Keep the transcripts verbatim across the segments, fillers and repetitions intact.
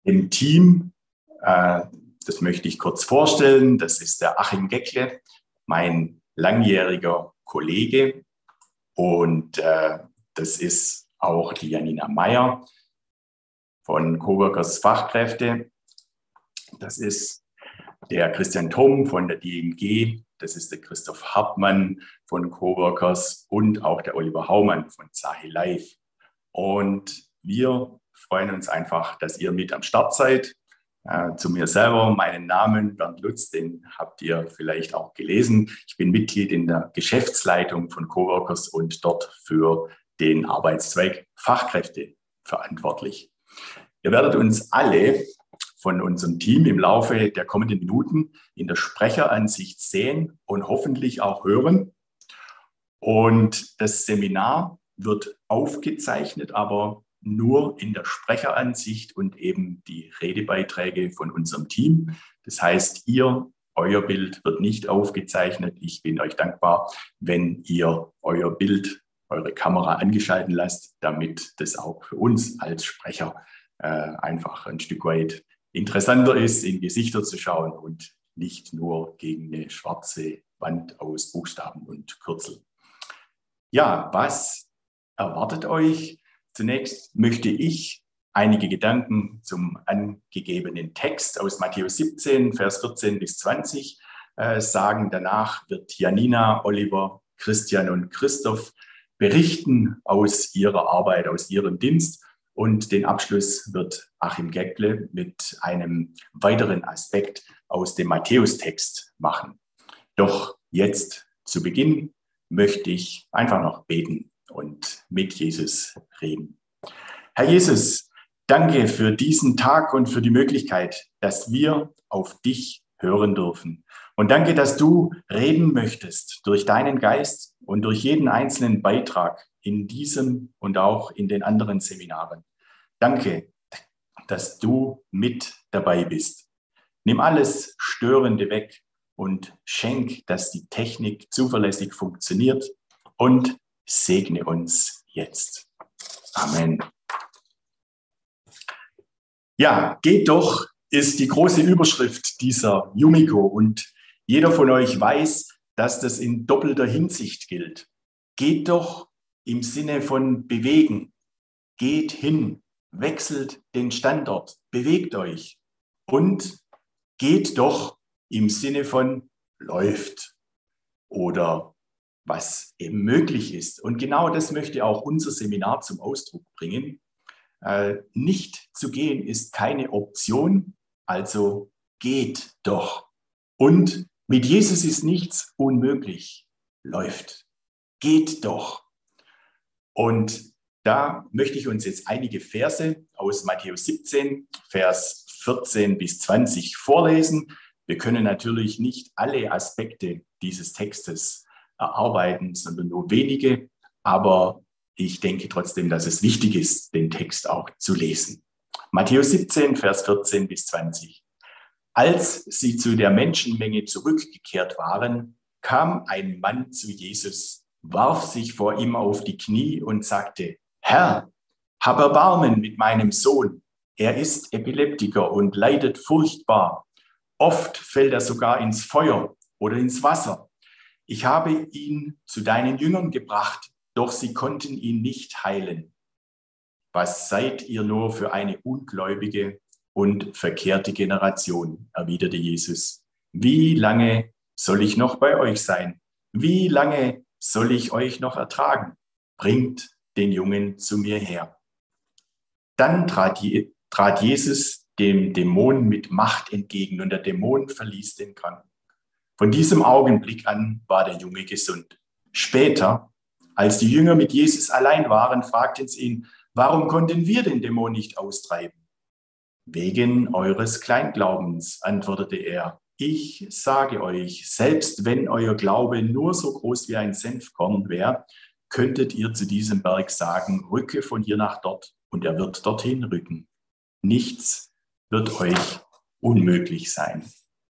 Im Team, äh, das möchte ich kurz vorstellen, das ist der Achim Geckle, mein langjähriger Kollege, und äh, das ist auch die Janina Meyer von Coworkers Fachkräfte. Das ist der Christian Thom von der D M G, das ist der Christoph Hartmann von Coworkers und auch der Oliver Haumann von Zahi Live. Und wir freuen uns einfach, dass ihr mit am Start seid. Äh, zu mir selber, meinen Namen Bernd Lutz, den habt ihr vielleicht auch gelesen. Ich bin Mitglied in der Geschäftsleitung von Coworkers und dort für den Arbeitszweig Fachkräfte verantwortlich. Ihr werdet uns alle von unserem Team im Laufe der kommenden Minuten in der Sprecheransicht sehen und hoffentlich auch hören. Und das Seminar wird aufgezeichnet, aber nur in der Sprecheransicht und eben die Redebeiträge von unserem Team. Das heißt, ihr, euer Bild wird nicht aufgezeichnet. Ich bin euch dankbar, wenn ihr euer Bild, eure Kamera angeschalten lasst, damit das auch für uns als Sprecher äh, einfach ein Stück weit interessanter ist, in Gesichter zu schauen und nicht nur gegen eine schwarze Wand aus Buchstaben und Kürzel. Ja, was erwartet euch? Zunächst möchte ich einige Gedanken zum angegebenen Text aus Matthäus siebzehn, Vers vierzehn bis zwanzig äh, sagen. Danach wird Janina, Oliver, Christian und Christoph berichten aus ihrer Arbeit, aus ihrem Dienst. Und den Abschluss wird Achim Geckle mit einem weiteren Aspekt aus dem Matthäus-Text machen. Doch jetzt zu Beginn möchte ich einfach noch beten und mit Jesus reden. Herr Jesus, danke für diesen Tag und für die Möglichkeit, dass wir auf dich hören dürfen. Und danke, dass du reden möchtest durch deinen Geist und durch jeden einzelnen Beitrag in diesem und auch in den anderen Seminaren. Danke, dass du mit dabei bist. Nimm alles Störende weg und schenk, dass die Technik zuverlässig funktioniert, und segne uns jetzt. Amen. Ja, geht doch ist die große Überschrift dieser Yumiko, und jeder von euch weiß, dass das in doppelter Hinsicht gilt. Geht doch im Sinne von bewegen. Geht hin, wechselt den Standort, bewegt euch, und geht doch im Sinne von läuft oder was eben möglich ist. Und genau das möchte auch unser Seminar zum Ausdruck bringen. Äh, nicht zu gehen ist keine Option, also geht doch. Und mit Jesus ist nichts unmöglich. Läuft. Geht doch. Und da möchte ich uns jetzt einige Verse aus Matthäus siebzehn, Vers vierzehn bis zwanzig vorlesen. Wir können natürlich nicht alle Aspekte dieses Textes erarbeiten, sondern nur wenige. Aber ich denke trotzdem, dass es wichtig ist, den Text auch zu lesen. Matthäus siebzehn, Vers vierzehn bis zwanzig. Als sie zu der Menschenmenge zurückgekehrt waren, kam ein Mann zu Jesus, warf sich vor ihm auf die Knie und sagte: Herr, hab Erbarmen mit meinem Sohn. Er ist Epileptiker und leidet furchtbar. Oft fällt er sogar ins Feuer oder ins Wasser. Ich habe ihn zu deinen Jüngern gebracht, doch sie konnten ihn nicht heilen. Was seid ihr nur für eine ungläubige und verkehrte Generation, erwiderte Jesus. Wie lange soll ich noch bei euch sein? Wie lange soll ich euch noch ertragen? Bringt den Jungen zu mir her. Dann trat, Je- trat Jesus dem Dämon mit Macht entgegen, und der Dämon verließ den Kranken. Von diesem Augenblick an war der Junge gesund. Später, als die Jünger mit Jesus allein waren, fragten sie ihn: Warum konnten wir den Dämon nicht austreiben? Wegen eures Kleinglaubens, antwortete er. Ich sage euch, selbst wenn euer Glaube nur so groß wie ein Senfkorn wäre, könntet ihr zu diesem Berg sagen: Rücke von hier nach dort, und er wird dorthin rücken. Nichts wird euch unmöglich sein.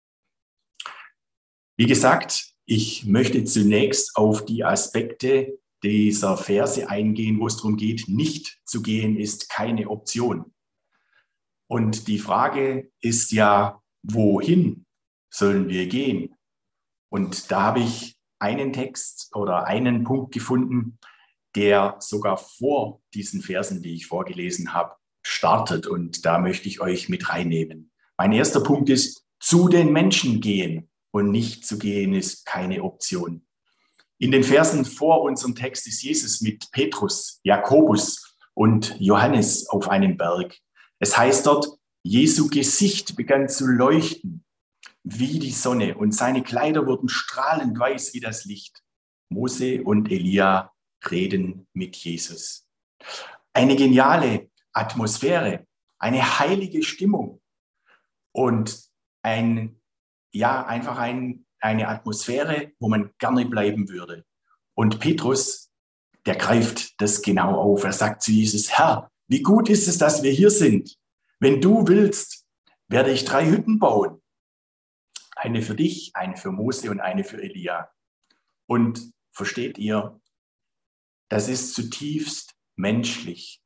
Wie gesagt, ich möchte zunächst auf die Aspekte dieser Verse eingehen, wo es darum geht, nicht zu gehen ist keine Option. Und die Frage ist ja, wohin sollen wir gehen? Und da habe ich einen Text oder einen Punkt gefunden, der sogar vor diesen Versen, die ich vorgelesen habe, startet. Und da möchte ich euch mit reinnehmen. Mein erster Punkt ist, zu den Menschen gehen. Und nicht zu gehen ist keine Option. In den Versen vor unserem Text ist Jesus mit Petrus, Jakobus und Johannes auf einem Berg. Es heißt dort, Jesu Gesicht begann zu leuchten wie die Sonne und seine Kleider wurden strahlend weiß wie das Licht. Mose und Elia reden mit Jesus. Eine geniale Atmosphäre, eine heilige Stimmung und ein, ja, einfach ein, eine Atmosphäre, wo man gerne bleiben würde. Und Petrus, der greift das genau auf. Er sagt zu Jesus, Herr, wie gut ist es, dass wir hier sind. Wenn du willst, werde ich drei Hütten bauen. Eine für dich, eine für Mose und eine für Elia. Und versteht ihr, das ist zutiefst menschlich.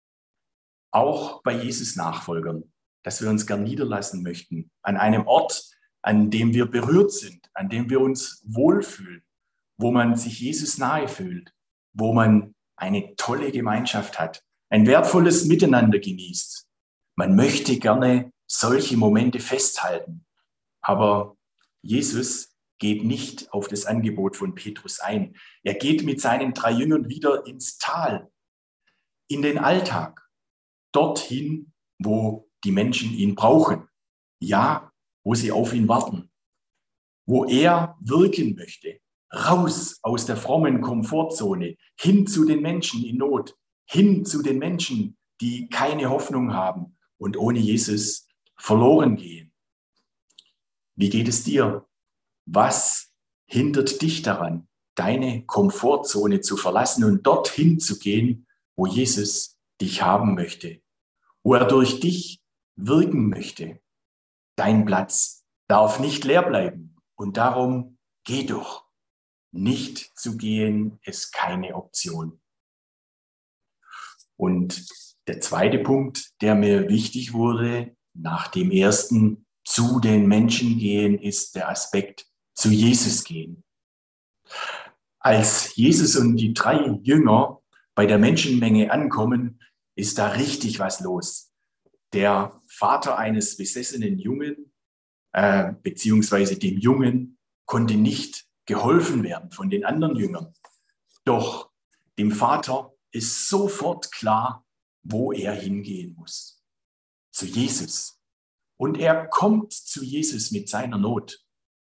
Auch bei Jesus Nachfolgern, dass wir uns gern niederlassen möchten, an einem Ort, an dem wir berührt sind, an dem wir uns wohlfühlen, wo man sich Jesus nahe fühlt, wo man eine tolle Gemeinschaft hat, ein wertvolles Miteinander genießt. Man möchte gerne solche Momente festhalten. Aber Jesus geht nicht auf das Angebot von Petrus ein. Er geht mit seinen drei Jüngern wieder ins Tal, in den Alltag, dorthin, wo die Menschen ihn brauchen. Ja, wo sie auf ihn warten, wo er wirken möchte. Raus aus der frommen Komfortzone, hin zu den Menschen in Not, hin zu den Menschen, die keine Hoffnung haben und ohne Jesus verloren gehen. Wie geht es dir? Was hindert dich daran, deine Komfortzone zu verlassen und dorthin zu gehen, wo Jesus dich haben möchte, wo er durch dich wirken möchte? Dein Platz darf nicht leer bleiben und darum geh doch. Nicht zu gehen ist keine Option. Und der zweite Punkt, der mir wichtig wurde, nach dem ersten zu den Menschen gehen, ist der Aspekt zu Jesus gehen. Als Jesus und die drei Jünger bei der Menschenmenge ankommen, ist da richtig was los. Der Vater eines besessenen Jungen, äh, beziehungsweise dem Jungen, konnte nicht geholfen werden von den anderen Jüngern. Doch dem Vater ist sofort klar, wo er hingehen muss. Zu Jesus. Und er kommt zu Jesus mit seiner Not.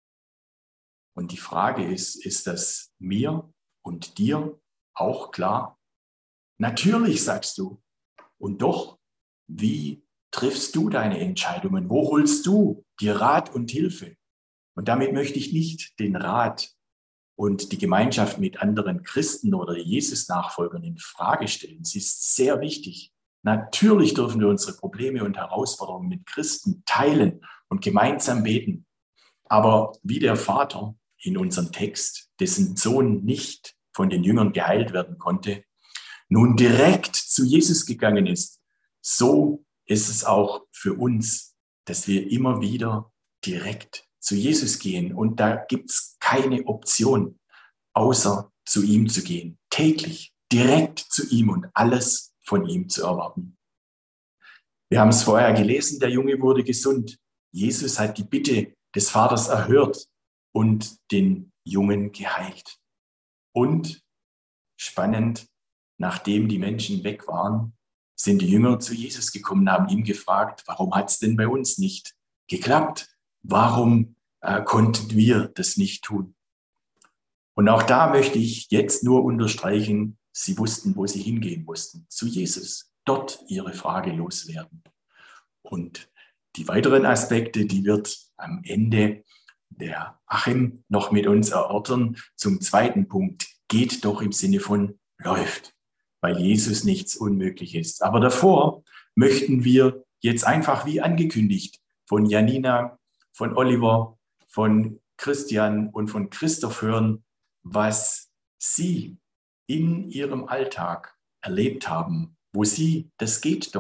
Und die Frage ist, ist das mir und dir auch klar? Natürlich, sagst du. Und doch, wie triffst du deine Entscheidungen? Wo holst du dir Rat und Hilfe? Und damit möchte ich nicht den Rat und die Gemeinschaft mit anderen Christen oder Jesus-Nachfolgern in Frage stellen. Sie ist sehr wichtig. Natürlich dürfen wir unsere Probleme und Herausforderungen mit Christen teilen und gemeinsam beten. Aber wie der Vater in unserem Text, dessen Sohn nicht von den Jüngern geheilt werden konnte, nun direkt zu Jesus gegangen ist, so ist es auch für uns, dass wir immer wieder direkt zu Jesus gehen. Und da gibt es keine Option, außer zu ihm zu gehen. Täglich, direkt zu ihm und alles von ihm zu erwarten. Wir haben es vorher gelesen, der Junge wurde gesund. Jesus hat die Bitte des Vaters erhört und den Jungen geheilt. Und spannend, nachdem die Menschen weg waren, sind die Jünger zu Jesus gekommen, haben ihn gefragt, warum hat es denn bei uns nicht geklappt? Warum äh, konnten wir das nicht tun? Und auch da möchte ich jetzt nur unterstreichen, sie wussten, wo sie hingehen mussten, zu Jesus, dort ihre Frage loswerden. Und die weiteren Aspekte, die wird am Ende der Achim noch mit uns erörtern. Zum zweiten Punkt, geht doch im Sinne von läuft, weil Jesus nichts unmöglich ist. Aber davor möchten wir jetzt einfach wie angekündigt von Janina, von Oliver, von Christian und von Christoph hören, was sie in ihrem Alltag erlebt haben, wo sie, das geht doch,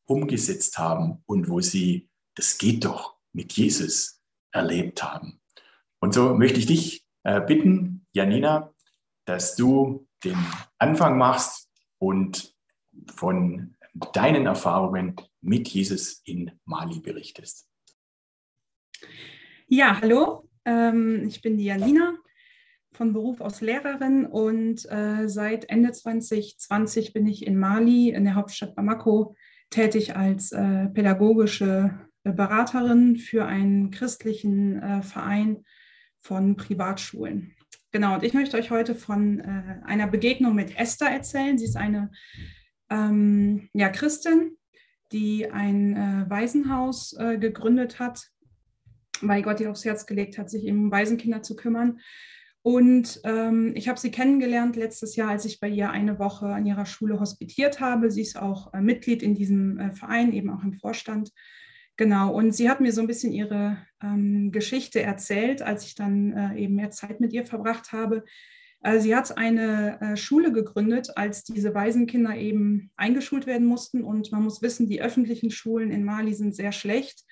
umgesetzt haben und wo sie, das geht doch, mit Jesus erlebt haben. Und so möchte ich dich äh, bitten, Janina, dass du den Anfang machst und von deinen Erfahrungen mit Jesus in Mali berichtest. Ja, hallo, ähm, ich bin die Janina, von Beruf aus Lehrerin und äh, seit Ende zwanzig zwanzig bin ich in Mali, in der Hauptstadt Bamako, tätig als äh, pädagogische Beraterin für einen christlichen äh, Verein von Privatschulen. Genau, und ich möchte euch heute von äh, einer Begegnung mit Esther erzählen. Sie ist eine ähm, ja, Christin, die ein äh, Waisenhaus äh, gegründet hat, weil Gott ihr aufs Herz gelegt hat, sich eben um Waisenkinder zu kümmern. Und ähm, ich habe sie kennengelernt letztes Jahr, als ich bei ihr eine Woche an ihrer Schule hospitiert habe. Sie ist auch äh, Mitglied in diesem äh, Verein, eben auch im Vorstand. Genau, und sie hat mir so ein bisschen ihre ähm, Geschichte erzählt, als ich dann äh, eben mehr Zeit mit ihr verbracht habe. Äh, sie hat eine äh, Schule gegründet, als diese Waisenkinder eben eingeschult werden mussten. Und man muss wissen, die öffentlichen Schulen in Mali sind sehr schlecht.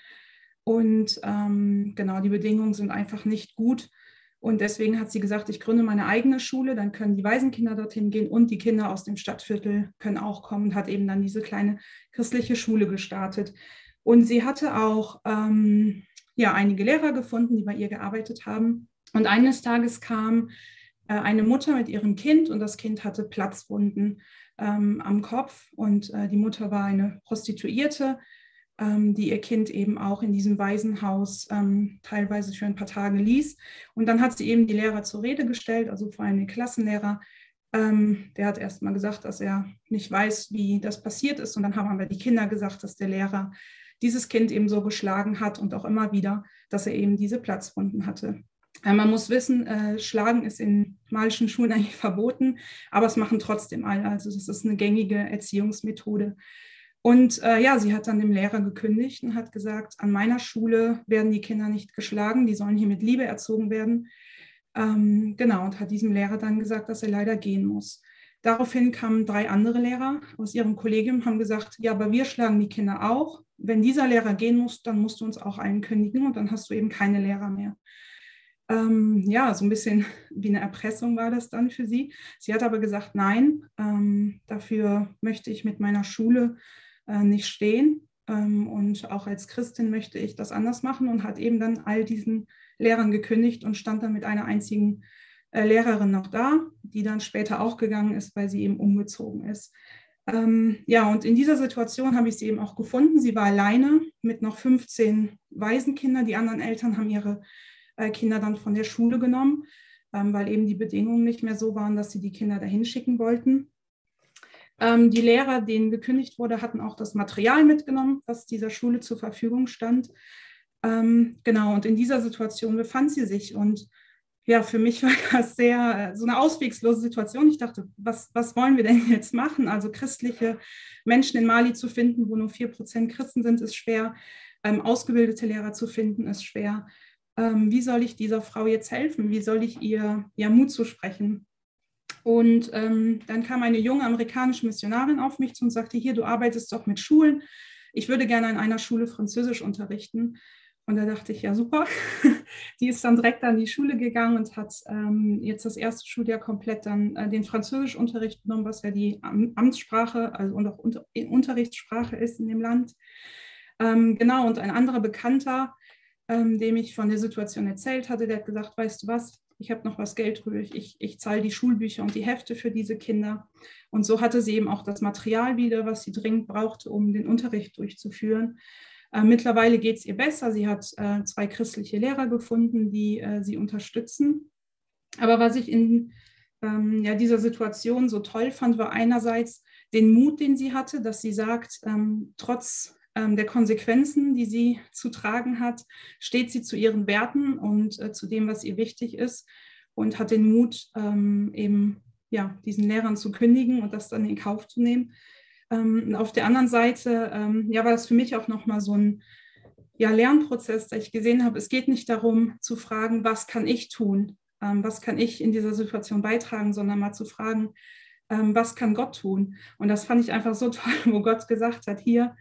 Und ähm, genau, die Bedingungen sind einfach nicht gut. Und deswegen hat sie gesagt, ich gründe meine eigene Schule, dann können die Waisenkinder dorthin gehen und die Kinder aus dem Stadtviertel können auch kommen und hat eben dann diese kleine christliche Schule gestartet. Und sie hatte auch ähm, ja, einige Lehrer gefunden, die bei ihr gearbeitet haben. Und eines Tages kam äh, eine Mutter mit ihrem Kind und das Kind hatte Platzwunden ähm, am Kopf und äh, die Mutter war eine Prostituierte, die ihr Kind eben auch in diesem Waisenhaus ähm, teilweise für ein paar Tage ließ. Und dann hat sie eben die Lehrer zur Rede gestellt, also vor allem den Klassenlehrer. Ähm, der hat erst mal gesagt, dass er nicht weiß, wie das passiert ist. Und dann haben aber die Kinder gesagt, dass der Lehrer dieses Kind eben so geschlagen hat und auch immer wieder, dass er eben diese Platzwunden hatte. Äh, man muss wissen, äh, Schlagen ist in malischen Schulen eigentlich verboten, aber es machen trotzdem alle. Also das ist eine gängige Erziehungsmethode. Und äh, ja, sie hat dann dem Lehrer gekündigt und hat gesagt, an meiner Schule werden die Kinder nicht geschlagen, die sollen hier mit Liebe erzogen werden. Ähm, genau, und hat diesem Lehrer dann gesagt, dass er leider gehen muss. Daraufhin kamen drei andere Lehrer aus ihrem Kollegium, haben gesagt, ja, aber wir schlagen die Kinder auch. Wenn dieser Lehrer gehen muss, dann musst du uns auch einen kündigen und dann hast du eben keine Lehrer mehr. Ähm, ja, so ein bisschen wie eine Erpressung war das dann für sie. Sie hat aber gesagt, nein, ähm, dafür möchte ich mit meiner Schule nicht stehen. Und auch als Christin möchte ich das anders machen und hat eben dann all diesen Lehrern gekündigt und stand dann mit einer einzigen Lehrerin noch da, die dann später auch gegangen ist, weil sie eben umgezogen ist. Ja, und in dieser Situation habe ich sie eben auch gefunden. Sie war alleine mit noch fünfzehn Waisenkindern. Die anderen Eltern haben ihre Kinder dann von der Schule genommen, weil eben die Bedingungen nicht mehr so waren, dass sie die Kinder dahin schicken wollten. Die Lehrer, denen gekündigt wurde, hatten auch das Material mitgenommen, was dieser Schule zur Verfügung stand. Ähm, genau, und in dieser Situation befand sie sich. Und ja, für mich war das sehr so eine auswegslose Situation. Ich dachte, was, was wollen wir denn jetzt machen? Also christliche Menschen in Mali zu finden, wo nur vier Prozent Christen sind, ist schwer. Ähm, ausgebildete Lehrer zu finden, ist schwer. Ähm, wie soll ich dieser Frau jetzt helfen? Wie soll ich ihr ja, Mut zusprechen? Und ähm, dann kam eine junge amerikanische Missionarin auf mich zu und sagte, hier, du arbeitest doch mit Schulen. Ich würde gerne an einer Schule Französisch unterrichten. Und da dachte ich, ja super. Die ist dann direkt an die Schule gegangen und hat ähm, jetzt das erste Schuljahr komplett dann äh, den Französischunterricht genommen, was ja die Am- Amtssprache also und auch unter- Unterrichtssprache ist in dem Land. Ähm, genau, und ein anderer Bekannter, ähm, dem ich von der Situation erzählt hatte, der hat gesagt, weißt du was, ich habe noch was Geld übrig, ich, ich zahle die Schulbücher und die Hefte für diese Kinder. Und so hatte sie eben auch das Material wieder, was sie dringend brauchte, um den Unterricht durchzuführen. Äh, mittlerweile geht es ihr besser. Sie hat äh, zwei christliche Lehrer gefunden, die äh, sie unterstützen. Aber was ich in ähm, ja, dieser Situation so toll fand, war einerseits den Mut, den sie hatte, dass sie sagt, ähm, trotz der Konsequenzen, die sie zu tragen hat, steht sie zu ihren Werten und äh, zu dem, was ihr wichtig ist und hat den Mut, ähm, eben ja, diesen Lehrern zu kündigen und das dann in Kauf zu nehmen. Ähm, und auf der anderen Seite ähm, ja, war das für mich auch nochmal so ein ja, Lernprozess, da ich gesehen habe, es geht nicht darum zu fragen, was kann ich tun, ähm, was kann ich in dieser Situation beitragen, sondern mal zu fragen, ähm, was kann Gott tun? Und das fand ich einfach so toll, wo Gott gesagt hat, hier,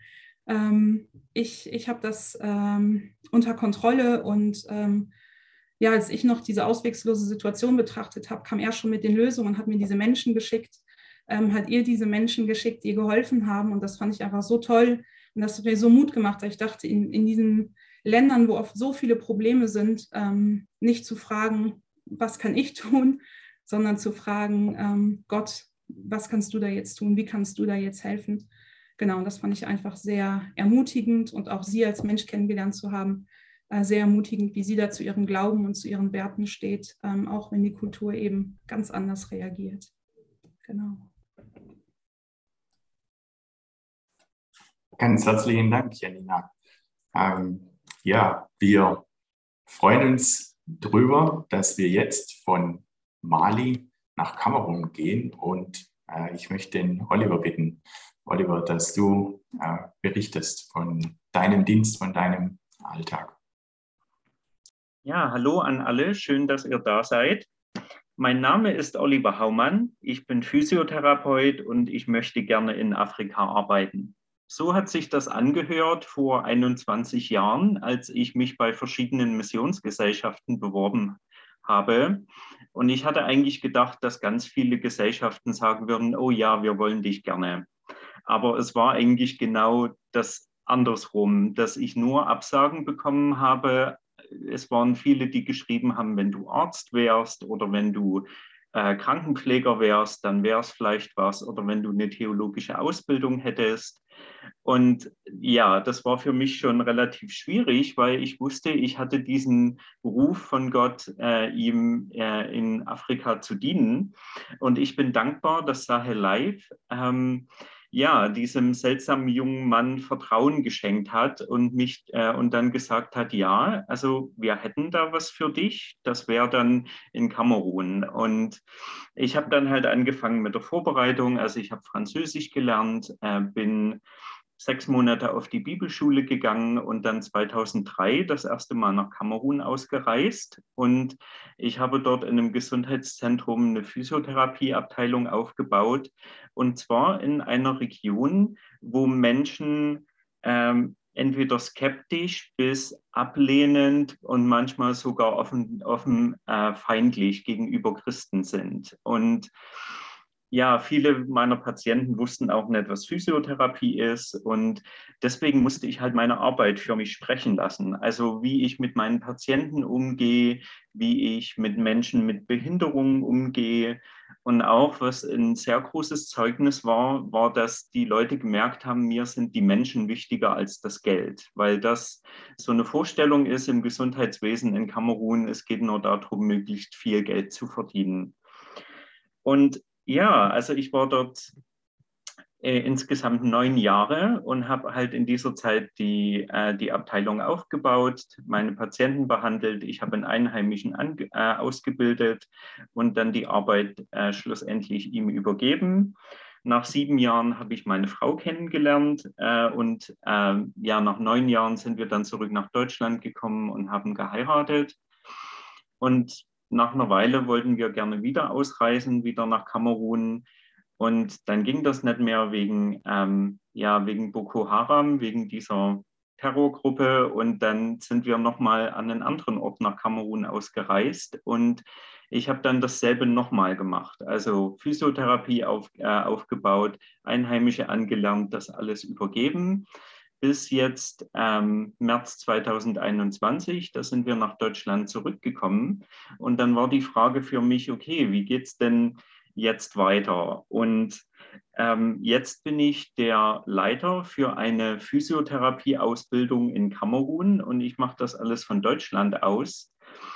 Ähm, ich ich habe das ähm, unter Kontrolle und ähm, ja, als ich noch diese auswegslose Situation betrachtet habe, kam er schon mit den Lösungen und hat mir diese Menschen geschickt, ähm, hat ihr diese Menschen geschickt, die ihr geholfen haben. Und das fand ich einfach so toll. Und das hat mir so Mut gemacht, dass ich dachte, in, in diesen Ländern, wo oft so viele Probleme sind, ähm, nicht zu fragen, was kann ich tun, sondern zu fragen, ähm, Gott, was kannst du da jetzt tun? Wie kannst du da jetzt helfen? Genau, und das fand ich einfach sehr ermutigend und auch sie als Mensch kennengelernt zu haben, äh, sehr ermutigend, wie sie da zu ihrem Glauben und zu ihren Werten steht, ähm, auch wenn die Kultur eben ganz anders reagiert. Genau. Ganz herzlichen Dank, Janina. Ähm, ja, wir freuen uns darüber, dass wir jetzt von Mali nach Kamerun gehen und äh, ich möchte den Oliver bitten, Oliver, dass du äh, berichtest von deinem Dienst, von deinem Alltag. Ja, hallo an alle, schön, dass ihr da seid. Mein Name ist Oliver Haumann, ich bin Physiotherapeut und ich möchte gerne in Afrika arbeiten. So hat sich das angehört vor einundzwanzig Jahren, als ich mich bei verschiedenen Missionsgesellschaften beworben habe. Und ich hatte eigentlich gedacht, dass ganz viele Gesellschaften sagen würden, oh ja, wir wollen dich gerne. Aber es war eigentlich genau das andersrum, dass ich nur Absagen bekommen habe. Es waren viele, die geschrieben haben, wenn du Arzt wärst oder wenn du äh, Krankenpfleger wärst, dann wäre es vielleicht was, oder wenn du eine theologische Ausbildung hättest. Und ja, das war für mich schon relativ schwierig, weil ich wusste, ich hatte diesen Ruf von Gott, äh, ihm äh, in Afrika zu dienen. Und ich bin dankbar, dass Sahel Live ähm, ja, diesem seltsamen jungen Mann Vertrauen geschenkt hat und mich äh, und dann gesagt hat, ja, also wir hätten da was für dich. Das wäre dann in Kamerun. Und ich habe dann halt angefangen mit der Vorbereitung. Also ich habe Französisch gelernt, äh, bin sechs Monate auf die Bibelschule gegangen und dann zweitausenddrei das erste Mal nach Kamerun ausgereist. Und ich habe dort in einem Gesundheitszentrum eine Physiotherapieabteilung aufgebaut. Und zwar in einer Region, wo Menschen ähm, entweder skeptisch bis ablehnend und manchmal sogar offen, offen äh, feindlich gegenüber Christen sind. Und ja, viele meiner Patienten wussten auch nicht, was Physiotherapie ist. Und deswegen musste ich halt meine Arbeit für mich sprechen lassen. Also wie ich mit meinen Patienten umgehe, wie ich mit Menschen mit Behinderungen umgehe. Und auch, was ein sehr großes Zeugnis war, war, dass die Leute gemerkt haben, mir sind die Menschen wichtiger als das Geld. Weil das so eine Vorstellung ist im Gesundheitswesen in Kamerun, es geht nur darum, möglichst viel Geld zu verdienen. Und ja, also ich war dort äh, insgesamt neun Jahre und habe halt in dieser Zeit die, äh, die Abteilung aufgebaut, meine Patienten behandelt. Ich habe einen Einheimischen ange äh, ausgebildet und dann die Arbeit äh, schlussendlich ihm übergeben. Nach sieben Jahren habe ich meine Frau kennengelernt äh, und äh, ja, nach neun Jahren sind wir dann zurück nach Deutschland gekommen und haben geheiratet. Und nach einer Weile wollten wir gerne wieder ausreisen, wieder nach Kamerun. Und dann ging das nicht mehr wegen, ähm, ja, wegen Boko Haram, wegen dieser Terrorgruppe. Und dann sind wir nochmal an einen anderen Ort nach Kamerun ausgereist. Und ich habe dann dasselbe nochmal gemacht. Also Physiotherapie auf, äh, aufgebaut, Einheimische angelernt, das alles übergeben. Bis jetzt ähm, März zweitausendeinundzwanzig, da sind wir nach Deutschland zurückgekommen. Und dann war die Frage für mich, okay, wie geht es denn jetzt weiter? Und ähm, jetzt bin ich der Leiter für eine Physiotherapie-Ausbildung in Kamerun und ich mache das alles von Deutschland aus.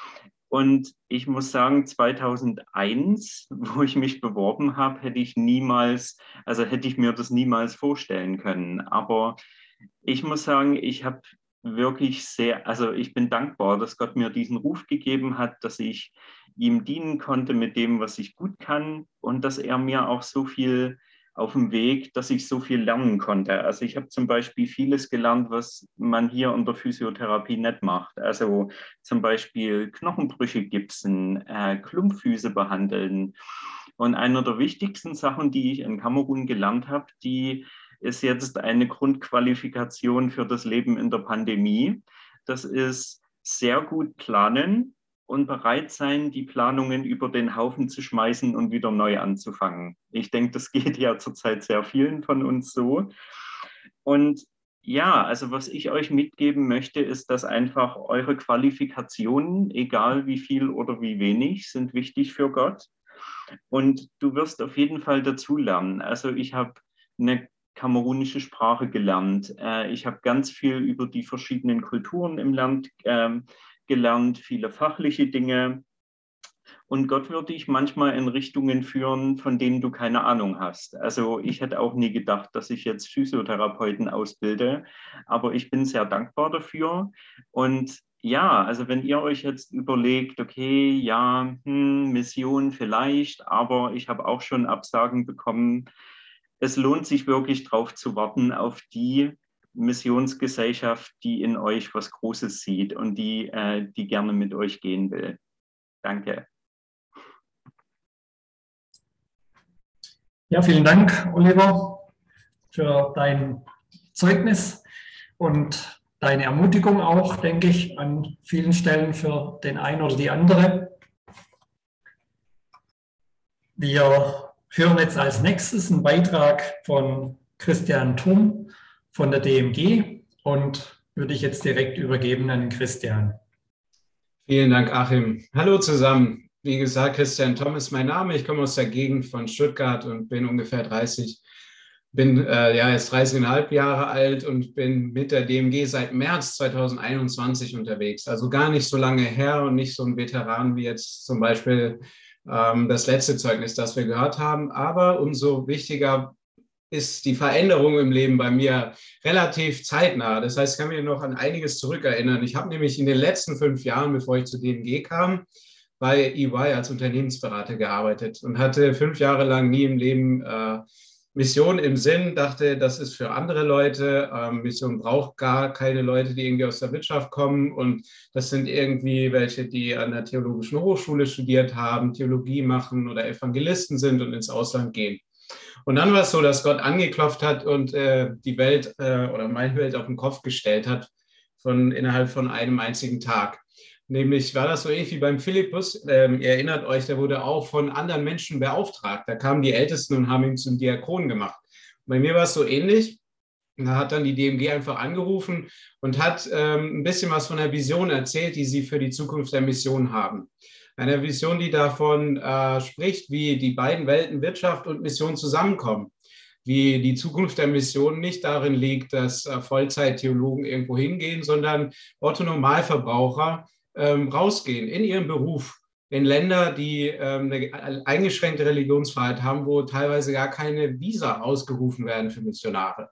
Und ich muss sagen, zweitausendeins, wo ich mich beworben habe, hätte ich niemals, also hätte ich mir das niemals vorstellen können. Aber ich muss sagen, ich habe wirklich sehr, also ich bin dankbar, dass Gott mir diesen Ruf gegeben hat, dass ich ihm dienen konnte mit dem, was ich gut kann und dass er mir auch so viel auf dem Weg, dass ich so viel lernen konnte. Also ich habe zum Beispiel vieles gelernt, was man hier in der Physiotherapie nicht macht. Also zum Beispiel Knochenbrüche gipsen, äh, Klumpfüße behandeln. Und eine der wichtigsten Sachen, die ich in Kamerun gelernt habe, die ist jetzt eine Grundqualifikation für das Leben in der Pandemie. Das ist sehr gut planen und bereit sein, die Planungen über den Haufen zu schmeißen und wieder neu anzufangen. Ich denke, das geht ja zurzeit sehr vielen von uns so. Und ja, also was ich euch mitgeben möchte, ist, dass einfach eure Qualifikationen, egal wie viel oder wie wenig, sind wichtig für Gott. Und du wirst auf jeden Fall dazulernen. Also ich habe eine kamerunische Sprache gelernt. Ich habe ganz viel über die verschiedenen Kulturen im Land gelernt, viele fachliche Dinge. Und Gott wird dich manchmal in Richtungen führen, von denen du keine Ahnung hast. Also ich hätte auch nie gedacht, dass ich jetzt Physiotherapeuten ausbilde, aber ich bin sehr dankbar dafür. Und ja, also wenn ihr euch jetzt überlegt, okay, ja, hm, Mission vielleicht, aber ich habe auch schon Absagen bekommen, es lohnt sich wirklich drauf zu warten auf die Missionsgesellschaft, die in euch was Großes sieht und die, äh, die gerne mit euch gehen will. Danke. Ja, vielen Dank, Oliver, für dein Zeugnis und deine Ermutigung auch, denke ich, an vielen Stellen für den einen oder die andere. Wir hören jetzt als nächstes einen Beitrag von Christian Thum von der D M G und würde ich jetzt direkt übergeben an Christian. Vielen Dank, Achim. Hallo zusammen. Wie gesagt, Christian Thum ist mein Name. Ich komme aus der Gegend von Stuttgart und bin ungefähr dreißig. Bin äh, ja jetzt dreißig Komma fünf Jahre alt und bin mit der D M G seit März zweitausendeinundzwanzig unterwegs. Also gar nicht so lange her und nicht so ein Veteran wie jetzt zum Beispiel ähm, das letzte Zeugnis, das wir gehört haben. Aber umso wichtiger ist die Veränderung im Leben bei mir relativ zeitnah. Das heißt, ich kann mich noch an einiges zurückerinnern. Ich habe nämlich in den letzten fünf Jahren, bevor ich zur D M G kam, bei E Y als Unternehmensberater gearbeitet und hatte fünf Jahre lang nie im Leben äh, Mission im Sinn, dachte, das ist für andere Leute. Ähm, Mission braucht gar keine Leute, die irgendwie aus der Wirtschaft kommen und das sind irgendwie welche, die an der Theologischen Hochschule studiert haben, Theologie machen oder Evangelisten sind und ins Ausland gehen. Und dann war es so, dass Gott angeklopft hat und äh, die Welt äh, oder meine Welt auf den Kopf gestellt hat von innerhalb von einem einzigen Tag. Nämlich war das so ähnlich wie beim Philippus. Ähm, ihr erinnert euch, der wurde auch von anderen Menschen beauftragt. Da kamen die Ältesten und haben ihn zum Diakon gemacht. Und bei mir war es so ähnlich. Da hat dann die D M G einfach angerufen und hat ähm, ein bisschen was von der Vision erzählt, die sie für die Zukunft der Mission haben. Eine Vision, die davon äh, spricht, wie die beiden Welten Wirtschaft und Mission zusammenkommen. Wie die Zukunft der Mission nicht darin liegt, dass äh, Vollzeit-Theologen irgendwo hingehen, sondern Otto-Normalverbraucher ähm, rausgehen in ihrem Beruf in Länder, die ähm, eine eingeschränkte Religionsfreiheit haben, wo teilweise gar keine Visa ausgerufen werden für Missionare.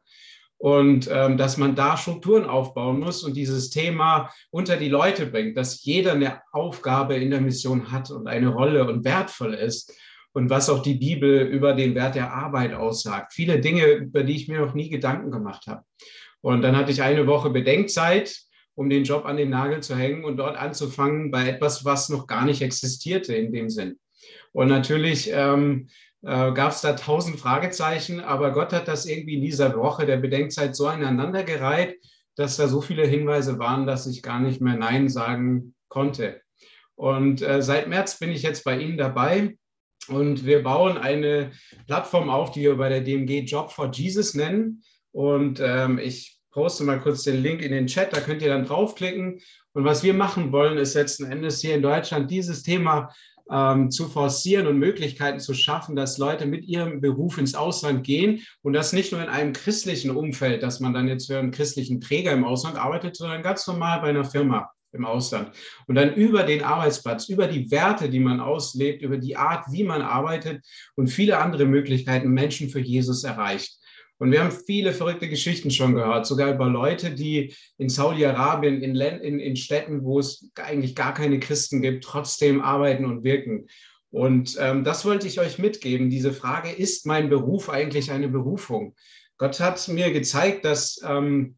Und ähm, dass man da Strukturen aufbauen muss und dieses Thema unter die Leute bringt, dass jeder eine Aufgabe in der Mission hat und eine Rolle und wertvoll ist und was auch die Bibel über den Wert der Arbeit aussagt. Viele Dinge, über die ich mir noch nie Gedanken gemacht habe. Und dann hatte ich eine Woche Bedenkzeit, um den Job an den Nagel zu hängen und dort anzufangen bei etwas, was noch gar nicht existierte in dem Sinn. Und natürlich ähm, äh, gab es da tausend Fragezeichen, aber Gott hat das irgendwie in dieser Woche der Bedenkzeit so aneinandergereiht, dass da so viele Hinweise waren, dass ich gar nicht mehr Nein sagen konnte. Und äh, seit März bin ich jetzt bei Ihnen dabei und wir bauen eine Plattform auf, die wir bei der D M G Job for Jesus nennen. Und ähm, ich poste mal kurz den Link in den Chat, da könnt ihr dann draufklicken. Und was wir machen wollen, ist letzten Endes hier in Deutschland dieses Thema ähm, zu forcieren und Möglichkeiten zu schaffen, dass Leute mit ihrem Beruf ins Ausland gehen und das nicht nur in einem christlichen Umfeld, dass man dann jetzt für einen christlichen Träger im Ausland arbeitet, sondern ganz normal bei einer Firma im Ausland. Und dann über den Arbeitsplatz, über die Werte, die man auslebt, über die Art, wie man arbeitet und viele andere Möglichkeiten Menschen für Jesus erreicht. Und wir haben viele verrückte Geschichten schon gehört, sogar über Leute, die in Saudi-Arabien, in, in, in Städten, wo es eigentlich gar keine Christen gibt, trotzdem arbeiten und wirken. Und ähm, das wollte ich euch mitgeben. Diese Frage, ist mein Beruf eigentlich eine Berufung? Gott hat mir gezeigt, dass ähm,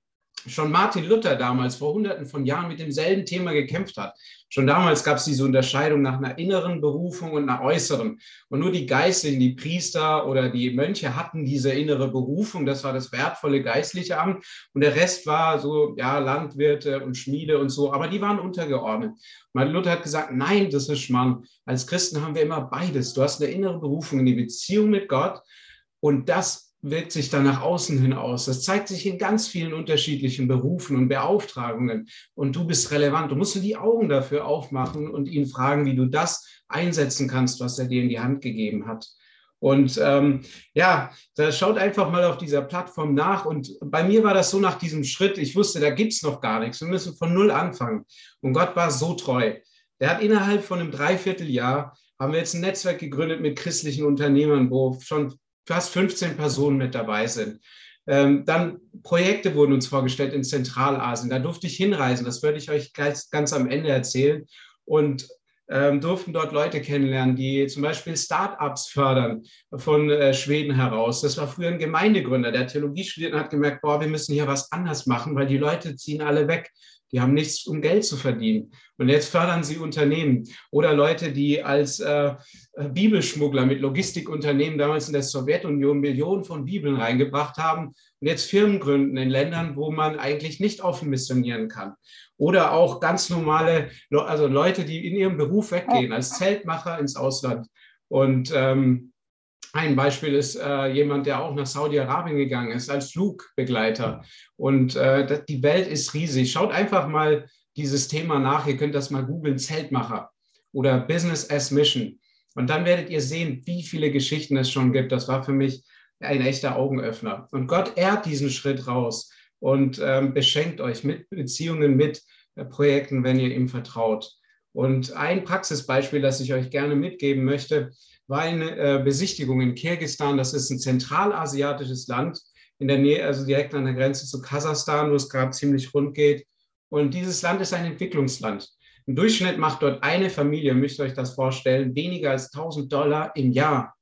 schon Martin Luther damals vor Hunderten von Jahren mit demselben Thema gekämpft hat. Schon damals gab es diese Unterscheidung nach einer inneren Berufung und einer äußeren. Und nur die Geistlichen, die Priester oder die Mönche hatten diese innere Berufung. Das war das wertvolle geistliche Amt. Und der Rest war so, ja, Landwirte und Schmiede und so. Aber die waren untergeordnet. Martin Luther hat gesagt, nein, das ist Schmarrn. Als Christen haben wir immer beides. Du hast eine innere Berufung in die Beziehung mit Gott und das wirkt sich dann nach außen hin aus. Das zeigt sich in ganz vielen unterschiedlichen Berufen und Beauftragungen. Und du bist relevant. Du musst dir die Augen dafür aufmachen und ihn fragen, wie du das einsetzen kannst, was er dir in die Hand gegeben hat. Und ähm, ja, da schaut einfach mal auf dieser Plattform nach. Und bei mir war das so nach diesem Schritt, ich wusste, da gibt es noch gar nichts. Wir müssen von null anfangen. Und Gott war so treu. Der hat innerhalb von einem Dreivierteljahr, haben wir jetzt ein Netzwerk gegründet mit christlichen Unternehmern, wo schon fast fünfzehn Personen mit dabei sind. Ähm, dann Projekte wurden uns vorgestellt in Zentralasien. Da durfte ich hinreisen. Das werde ich euch gleich, ganz am Ende erzählen. Und ähm, durften dort Leute kennenlernen, die zum Beispiel Start-ups fördern von äh, Schweden heraus. Das war früher ein Gemeindegründer, der Theologie studiert und hat gemerkt, boah, wir müssen hier was anders machen, weil die Leute ziehen alle weg. Die haben nichts, um Geld zu verdienen. Und jetzt fördern sie Unternehmen oder Leute, die als äh, Bibelschmuggler mit Logistikunternehmen damals in der Sowjetunion Millionen von Bibeln reingebracht haben und jetzt Firmen gründen in Ländern, wo man eigentlich nicht offen missionieren kann. Oder auch ganz normale, also Leute, die in ihrem Beruf weggehen, als Zeltmacher ins Ausland. Und ähm, ein Beispiel ist äh, jemand, der auch nach Saudi-Arabien gegangen ist, als Flugbegleiter. Und äh, die Welt ist riesig. Schaut einfach mal dieses Thema nach. Ihr könnt das mal googeln, Zeltmacher oder Business as Mission. Und dann werdet ihr sehen, wie viele Geschichten es schon gibt. Das war für mich ein echter Augenöffner. Und Gott ehrt diesen Schritt raus und ähm, beschenkt euch mit Beziehungen, mit äh, Projekten, wenn ihr ihm vertraut. Und ein Praxisbeispiel, das ich euch gerne mitgeben möchte, war eine äh, Besichtigung in Kirgisistan. Das ist ein zentralasiatisches Land in der Nähe, also direkt an der Grenze zu Kasachstan, wo es gerade ziemlich rund geht. Und dieses Land ist ein Entwicklungsland. Im Durchschnitt macht dort eine Familie, müsst ihr euch das vorstellen, weniger als tausend Dollar im Jahr.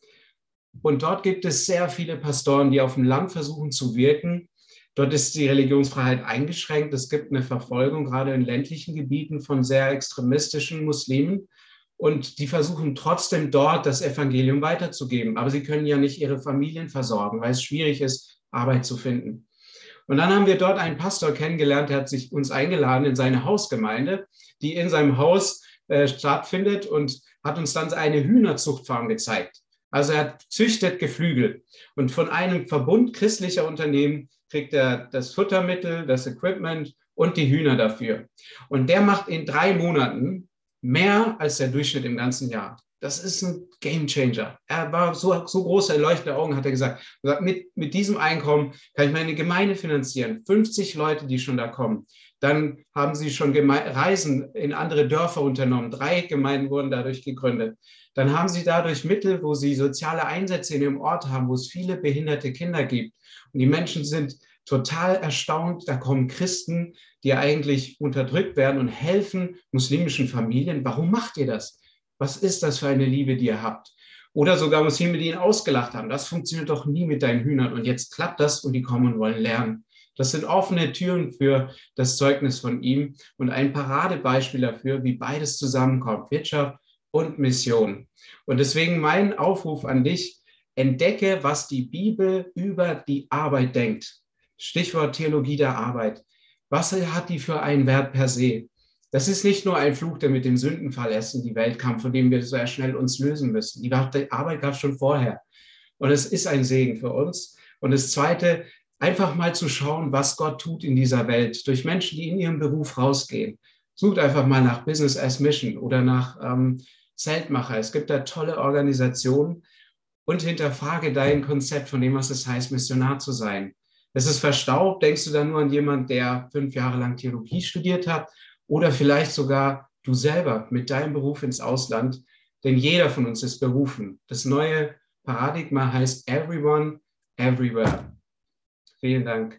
Und dort gibt es sehr viele Pastoren, die auf dem Land versuchen zu wirken. Dort ist die Religionsfreiheit eingeschränkt. Es gibt eine Verfolgung, gerade in ländlichen Gebieten, von sehr extremistischen Muslimen. Und die versuchen trotzdem dort das Evangelium weiterzugeben. Aber sie können ja nicht ihre Familien versorgen, weil es schwierig ist, Arbeit zu finden. Und dann haben wir dort einen Pastor kennengelernt, der hat sich uns eingeladen in seine Hausgemeinde, die in seinem Haus äh, stattfindet und hat uns dann eine Hühnerzuchtfarm gezeigt. Also er züchtet Geflügel. Und von einem Verbund christlicher Unternehmen kriegt er das Futtermittel, das Equipment und die Hühner dafür. Und der macht in drei Monaten mehr als der Durchschnitt im ganzen Jahr. Das ist ein Gamechanger. Er war so, so große, leuchtende Augen, hat er gesagt. Er sagt, mit, mit diesem Einkommen kann ich meine Gemeinde finanzieren. fünfzig Leute, die schon da kommen. Dann haben sie schon Geme- Reisen in andere Dörfer unternommen. Drei Gemeinden wurden dadurch gegründet. Dann haben sie dadurch Mittel, wo sie soziale Einsätze in ihrem Ort haben, wo es viele behinderte Kinder gibt. Und die Menschen sind total erstaunt. Da kommen Christen, die eigentlich unterdrückt werden und helfen muslimischen Familien. Warum macht ihr das? Was ist das für eine Liebe, die ihr habt? Oder sogar Muslime, die ihn ausgelacht haben. Das funktioniert doch nie mit deinen Hühnern. Und jetzt klappt das und die kommen und wollen lernen. Das sind offene Türen für das Zeugnis von ihm und ein Paradebeispiel dafür, wie beides zusammenkommt, Wirtschaft und Mission. Und deswegen mein Aufruf an dich, entdecke, was die Bibel über die Arbeit denkt. Stichwort Theologie der Arbeit. Was hat die für einen Wert per se? Das ist nicht nur ein Fluch, der mit dem Sündenfall in die Welt kam, von dem wir sehr schnell uns lösen müssen. Die Arbeit gab es schon vorher. Und es ist ein Segen für uns. Und das Zweite, einfach mal zu schauen, was Gott tut in dieser Welt, durch Menschen, die in ihrem Beruf rausgehen. Sucht einfach mal nach Business as Mission oder nach ähm, Zeltmacher. Es gibt da tolle Organisationen. Und hinterfrage dein Konzept von dem, was es heißt, Missionar zu sein. Es ist verstaubt, denkst du da nur an jemanden, der fünf Jahre lang Theologie studiert hat oder vielleicht sogar du selber mit deinem Beruf ins Ausland, denn jeder von uns ist berufen. Das neue Paradigma heißt Everyone, Everywhere. Vielen Dank.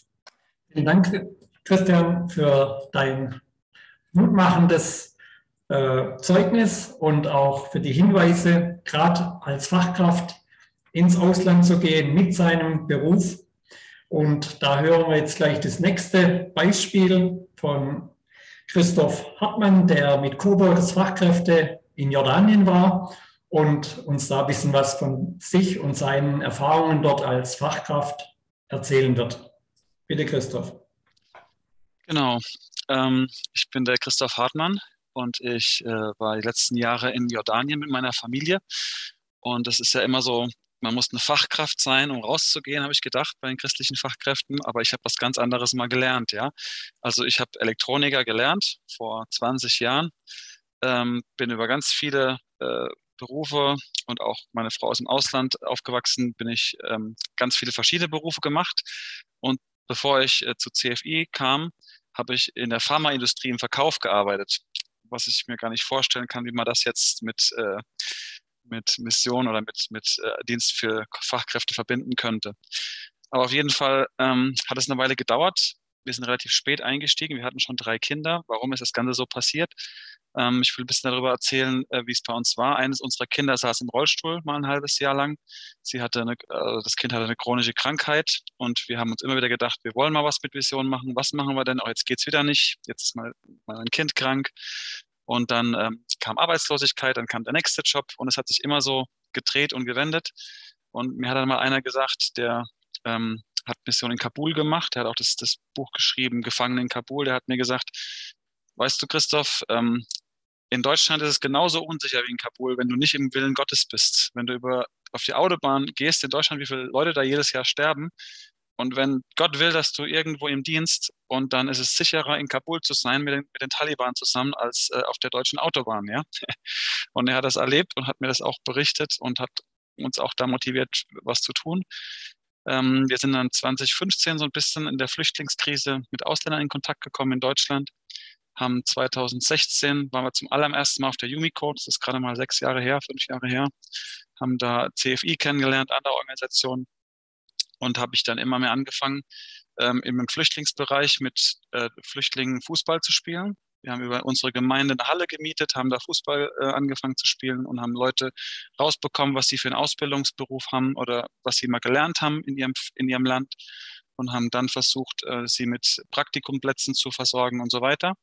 Vielen Dank, Christian, für dein mutmachendes äh, Zeugnis und auch für die Hinweise, gerade als Fachkraft ins Ausland zu gehen mit seinem Beruf. Und da hören wir jetzt gleich das nächste Beispiel von Christoph Hartmann, der mit Coworkers Fachkräfte in Jordanien war und uns da ein bisschen was von sich und seinen Erfahrungen dort als Fachkraft erzählen wird. Bitte, Christoph. Genau. Ähm, ich bin der Christoph Hartmann und ich äh, war die letzten Jahre in Jordanien mit meiner Familie. Und es ist ja immer so, man muss eine Fachkraft sein, um rauszugehen, habe ich gedacht, bei den christlichen Fachkräften. Aber ich habe was ganz anderes mal gelernt, ja. Also ich habe Elektroniker gelernt vor zwanzig Jahren, ähm, bin über ganz viele äh, Berufe und auch meine Frau ist im Ausland aufgewachsen, bin ich ähm, ganz viele verschiedene Berufe gemacht. Und bevor ich äh, zu C F I kam, habe ich in der Pharmaindustrie im Verkauf gearbeitet, was ich mir gar nicht vorstellen kann, wie man das jetzt mit äh, mit Mission oder mit, mit äh, Dienst für Fachkräfte verbinden könnte. Aber auf jeden Fall ähm, hat es eine Weile gedauert. Wir sind relativ spät eingestiegen. Wir hatten schon drei Kinder. Warum ist das Ganze so passiert? Ähm, ich will ein bisschen darüber erzählen, äh, wie es bei uns war. Eines unserer Kinder saß im Rollstuhl mal ein halbes Jahr lang. Sie hatte eine, äh, das Kind hatte eine chronische Krankheit und wir haben uns immer wieder gedacht, wir wollen mal was mit Vision machen. Was machen wir denn? Oh, jetzt geht's wieder nicht. Jetzt ist mal, mal ein Kind krank. Und dann ähm, kam Arbeitslosigkeit, dann kam der nächste Job und es hat sich immer so gedreht und gewendet. Und mir hat dann mal einer gesagt, der ähm, hat Mission in Kabul gemacht, der hat auch das, das Buch geschrieben, Gefangen in Kabul, der hat mir gesagt, weißt du, Christoph, ähm, in Deutschland ist es genauso unsicher wie in Kabul, wenn du nicht im Willen Gottes bist. Wenn du über auf die Autobahn gehst in Deutschland, wie viele Leute da jedes Jahr sterben. Und wenn Gott will, dass du irgendwo im Dienst und dann ist es sicherer, in Kabul zu sein mit den, mit den Taliban zusammen, als äh, auf der deutschen Autobahn, ja. Und er hat das erlebt und hat mir das auch berichtet und hat uns auch da motiviert, was zu tun. Ähm, wir sind dann zwanzig fünfzehn so ein bisschen in der Flüchtlingskrise mit Ausländern in Kontakt gekommen in Deutschland. Haben zwanzig sechzehn, waren wir zum allerersten Mal auf der Umico, das ist gerade mal sechs Jahre her, fünf Jahre her, haben da C F I kennengelernt, andere Organisationen. Und habe ich dann immer mehr angefangen, ähm, im Flüchtlingsbereich mit äh, Flüchtlingen Fußball zu spielen. Wir haben über unsere Gemeinde eine Halle gemietet, haben da Fußball äh, angefangen zu spielen und haben Leute rausbekommen, was sie für einen Ausbildungsberuf haben oder was sie mal gelernt haben in ihrem, in ihrem Land und haben dann versucht, äh, sie mit Praktikumplätzen zu versorgen und so weiter.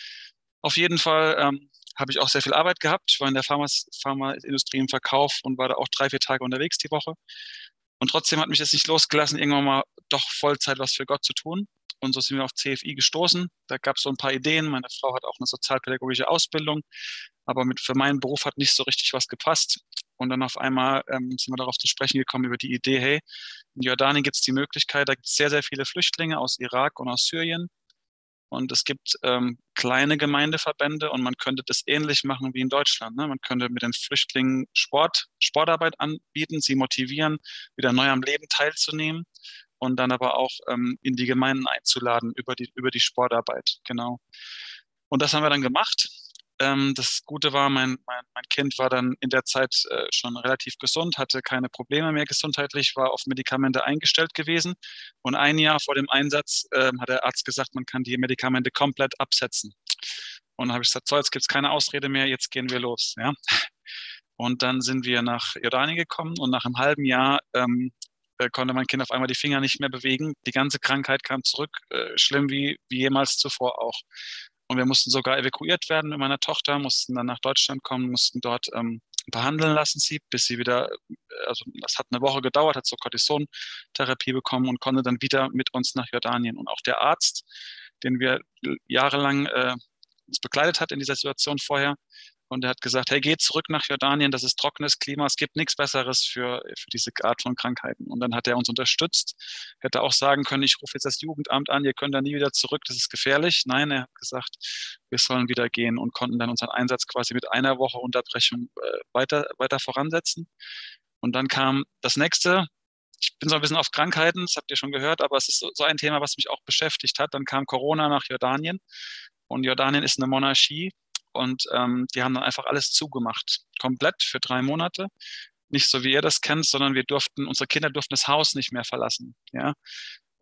Auf jeden Fall ähm, habe ich auch sehr viel Arbeit gehabt. Ich war in der Pharma- Pharmaindustrie im Verkauf und war da auch drei, vier Tage unterwegs die Woche. Und trotzdem hat mich das nicht losgelassen, irgendwann mal doch Vollzeit was für Gott zu tun. Und so sind wir auf C F I gestoßen. Da gab es so ein paar Ideen. Meine Frau hat auch eine sozialpädagogische Ausbildung, aber mit, für meinen Beruf hat nicht so richtig was gepasst. Und dann auf einmal ähm, sind wir darauf zu sprechen gekommen über die Idee, hey, in Jordanien gibt es die Möglichkeit, da gibt es sehr, sehr viele Flüchtlinge aus Irak und aus Syrien. Und es gibt ähm, kleine Gemeindeverbände und man könnte das ähnlich machen wie in Deutschland. Ne? Man könnte mit den Flüchtlingen Sport, Sportarbeit anbieten, sie motivieren, wieder neu am Leben teilzunehmen und dann aber auch ähm, in die Gemeinden einzuladen über die, über die Sportarbeit. Genau. Und das haben wir dann gemacht. Ähm, das Gute war, mein, mein, mein Kind war dann in der Zeit äh, schon relativ gesund, hatte keine Probleme mehr gesundheitlich, war auf Medikamente eingestellt gewesen. Und ein Jahr vor dem Einsatz äh, hat der Arzt gesagt, man kann die Medikamente komplett absetzen. Und dann habe ich gesagt, so, jetzt gibt es keine Ausrede mehr, jetzt gehen wir los. Ja? Und dann sind wir nach Jordanien gekommen und nach einem halben Jahr ähm, äh, konnte mein Kind auf einmal die Finger nicht mehr bewegen. Die ganze Krankheit kam zurück, äh, schlimm wie, wie jemals zuvor auch. Und wir mussten sogar evakuiert werden mit meiner Tochter, mussten dann nach Deutschland kommen, mussten dort ähm, behandeln lassen sie, bis sie wieder, also das hat eine Woche gedauert, hat so Cortisontherapie bekommen und konnte dann wieder mit uns nach Jordanien. Und auch der Arzt, den wir jahrelang äh, uns begleitet hat in dieser Situation vorher, und er hat gesagt, hey, geht zurück nach Jordanien, das ist trockenes Klima, es gibt nichts Besseres für, für diese Art von Krankheiten. Und dann hat er uns unterstützt, hätte auch sagen können, ich rufe jetzt das Jugendamt an, ihr könnt da nie wieder zurück, das ist gefährlich. Nein, er hat gesagt, wir sollen wieder gehen und konnten dann unseren Einsatz quasi mit einer Woche Unterbrechung äh, weiter, weiter voransetzen. Und dann kam das nächste. Ich bin so ein bisschen auf Krankheiten, das habt ihr schon gehört, aber es ist so, so ein Thema, was mich auch beschäftigt hat. Dann kam Corona nach Jordanien und Jordanien ist eine Monarchie. Und ähm, die haben dann einfach alles zugemacht, komplett für drei Monate. Nicht so wie ihr das kennt, sondern wir durften, unsere Kinder durften das Haus nicht mehr verlassen. Ja?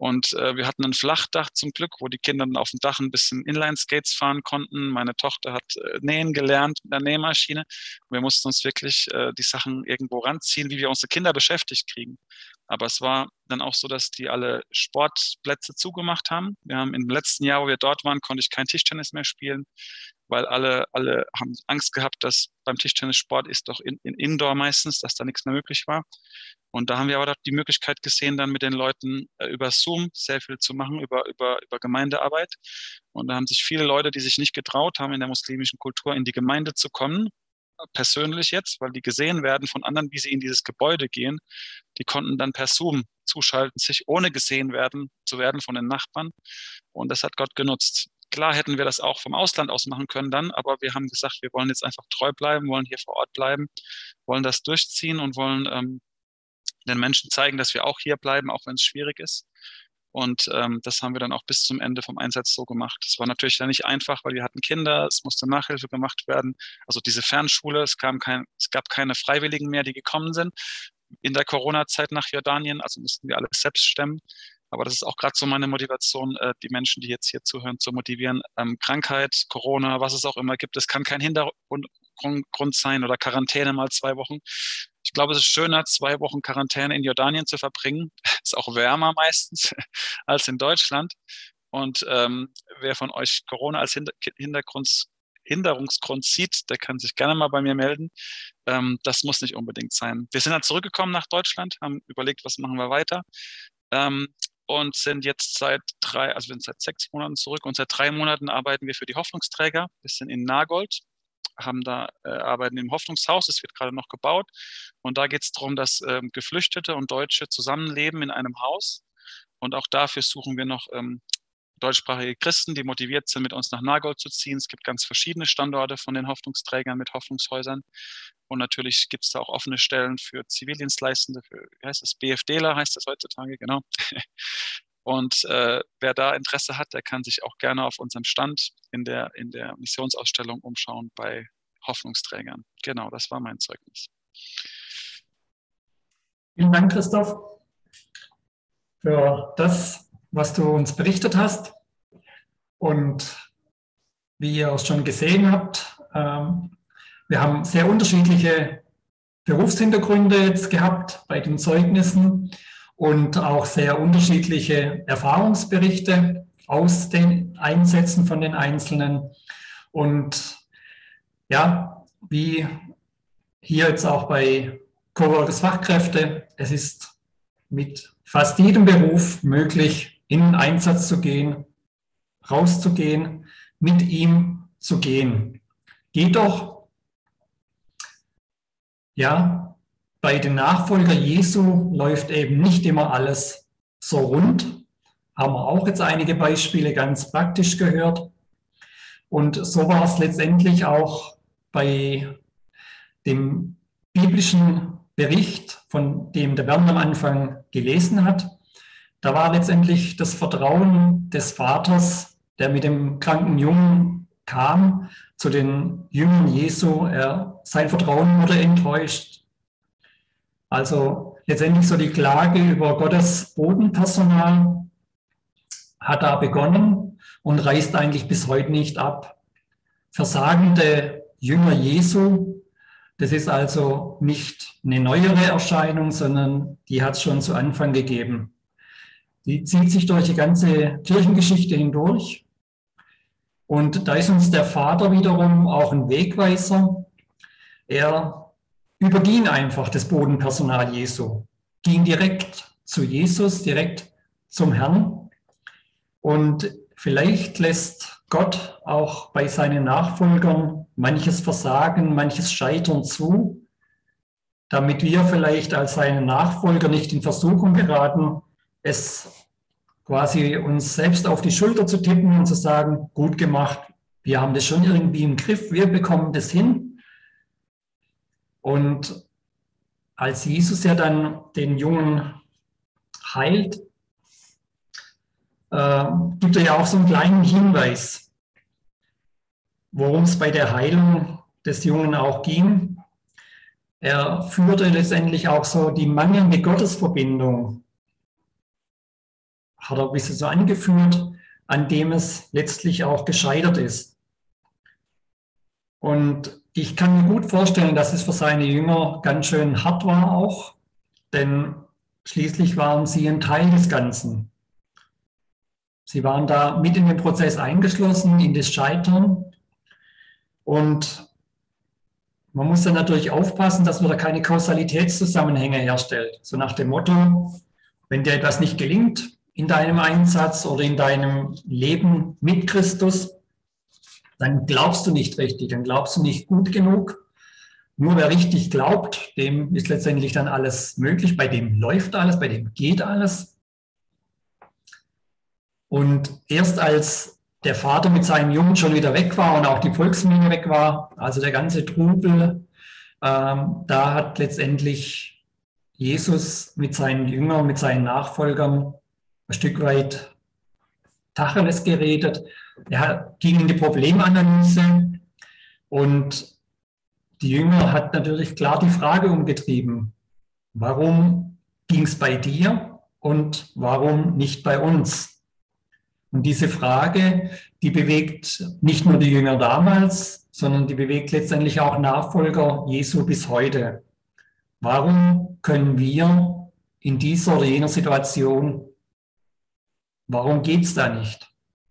Und äh, wir hatten ein Flachdach zum Glück, wo die Kinder dann auf dem Dach ein bisschen Inline-Skates fahren konnten. Meine Tochter hat äh, nähen gelernt mit der Nähmaschine. Wir mussten uns wirklich äh, die Sachen irgendwo ranziehen, wie wir unsere Kinder beschäftigt kriegen. Aber es war dann auch so, dass die alle Sportplätze zugemacht haben. Wir haben im letzten Jahr, wo wir dort waren, konnte ich kein Tischtennis mehr spielen, weil alle, alle haben Angst gehabt, dass beim Tischtennissport ist doch in, in Indoor meistens, dass da nichts mehr möglich war. Und da haben wir aber die Möglichkeit gesehen, dann mit den Leuten äh, über Zoom sehr viel zu machen, über, über, über Gemeindearbeit. Und da haben sich viele Leute, die sich nicht getraut haben, in der muslimischen Kultur in die Gemeinde zu kommen, persönlich jetzt, weil die gesehen werden von anderen, wie sie in dieses Gebäude gehen, die konnten dann per Zoom zuschalten, sich ohne gesehen werden zu werden von den Nachbarn. Und das hat Gott genutzt. Klar hätten wir das auch vom Ausland aus machen können dann, aber wir haben gesagt, wir wollen jetzt einfach treu bleiben, wollen hier vor Ort bleiben, wollen das durchziehen und wollen ähm, den Menschen zeigen, dass wir auch hier bleiben, auch wenn es schwierig ist. Und ähm, das haben wir dann auch bis zum Ende vom Einsatz so gemacht. Es war natürlich dann nicht einfach, weil wir hatten Kinder, es musste Nachhilfe gemacht werden. Also diese Fernschule, es, kam kein, es gab keine Freiwilligen mehr, die gekommen sind in der Corona-Zeit nach Jordanien, also mussten wir alles selbst stemmen. Aber das ist auch gerade so meine Motivation, äh, die Menschen, die jetzt hier zuhören, zu motivieren. Ähm, Krankheit, Corona, was es auch immer gibt, es kann kein Hintergrund Grund sein oder Quarantäne mal zwei Wochen. Ich glaube, es ist schöner, zwei Wochen Quarantäne in Jordanien zu verbringen. Ist auch wärmer meistens als in Deutschland. Und ähm, wer von euch Corona als Hinter Hintergrund, Hinderungsgrund sieht, der kann sich gerne mal bei mir melden. Ähm, das muss nicht unbedingt sein. Wir sind dann zurückgekommen nach Deutschland, haben überlegt, was machen wir weiter. Ähm, und sind jetzt seit drei, also wir sind seit sechs Monaten zurück und seit drei Monaten arbeiten wir für die Hoffnungsträger. Wir sind in Nagold, haben da äh, arbeiten im Hoffnungshaus, es wird gerade noch gebaut. Und da geht es darum, dass ähm, Geflüchtete und Deutsche zusammenleben in einem Haus. Und auch dafür suchen wir noch ähm, deutschsprachige Christen, die motiviert sind, mit uns nach Nagold zu ziehen. Es gibt ganz verschiedene Standorte von den Hoffnungsträgern mit Hoffnungshäusern. Und natürlich gibt es da auch offene Stellen für Zivildienstleistende, für, wie heißt das, BFDler heißt das heutzutage, genau. Und äh, wer da Interesse hat, der kann sich auch gerne auf unserem Stand in der, in der Missionsausstellung umschauen bei Hoffnungsträgern. Genau, das war mein Zeugnis. Vielen Dank, Christoph, für das, was du uns berichtet hast. Und wie ihr auch schon gesehen habt, ähm, wir haben sehr unterschiedliche Berufshintergründe jetzt gehabt bei den Zeugnissen und auch sehr unterschiedliche Erfahrungsberichte aus den Einsätzen von den Einzelnen. Und ja, wie hier jetzt auch bei Coworkers Fachkräfte, es ist mit fast jedem Beruf möglich, in den Einsatz zu gehen, rauszugehen, mit ihm zu gehen. Jedoch, ja, bei den Nachfolgern Jesu läuft eben nicht immer alles so rund. Haben wir auch jetzt einige Beispiele ganz praktisch gehört. Und so war es letztendlich auch bei dem biblischen Bericht, von dem der Bernd am Anfang gelesen hat. Da war letztendlich das Vertrauen des Vaters, der mit dem kranken Jungen kam, zu den Jüngern Jesu. Er, sein Vertrauen wurde enttäuscht. Also letztendlich so die Klage über Gottes Bodenpersonal hat da begonnen und reißt eigentlich bis heute nicht ab. Versagende Jünger Jesu, das ist also nicht eine neuere Erscheinung, sondern die hat es schon zu Anfang gegeben. Die zieht sich durch die ganze Kirchengeschichte hindurch. Und da ist uns der Vater wiederum auch ein Wegweiser. Er überging einfach das Bodenpersonal Jesu, ging direkt zu Jesus, direkt zum Herrn. Und vielleicht lässt Gott auch bei seinen Nachfolgern manches Versagen, manches Scheitern zu, damit wir vielleicht als seine Nachfolger nicht in Versuchung geraten, es quasi uns selbst auf die Schulter zu tippen und zu sagen, gut gemacht, wir haben das schon irgendwie im Griff, wir bekommen das hin. Und als Jesus ja dann den Jungen heilt, äh, gibt er ja auch so einen kleinen Hinweis, worum es bei der Heilung des Jungen auch ging. Er führte letztendlich auch so die mangelnde Gottesverbindung, hat er ein bisschen so angeführt, an dem es letztlich auch gescheitert ist. Und ich kann mir gut vorstellen, dass es für seine Jünger ganz schön hart war auch, denn schließlich waren sie ein Teil des Ganzen. Sie waren da mit in den Prozess eingeschlossen, in das Scheitern. Und man muss dann natürlich aufpassen, dass man da keine Kausalitätszusammenhänge herstellt. So nach dem Motto, wenn dir etwas nicht gelingt in deinem Einsatz oder in deinem Leben mit Christus, dann glaubst du nicht richtig, dann glaubst du nicht gut genug. Nur wer richtig glaubt, dem ist letztendlich dann alles möglich, bei dem läuft alles, bei dem geht alles. Und erst als der Vater mit seinen Jungen schon wieder weg war und auch die Volksmenge weg war, also der ganze Trubel, ähm, da hat letztendlich Jesus mit seinen Jüngern, mit seinen Nachfolgern ein Stück weit Tacheles geredet. Er ging in die Problemanalyse und die Jünger hat natürlich klar die Frage umgetrieben, warum ging es bei dir und warum nicht bei uns? Und diese Frage, die bewegt nicht nur die Jünger damals, sondern die bewegt letztendlich auch Nachfolger Jesu bis heute. Warum können wir in dieser oder jener Situation, warum geht es da nicht?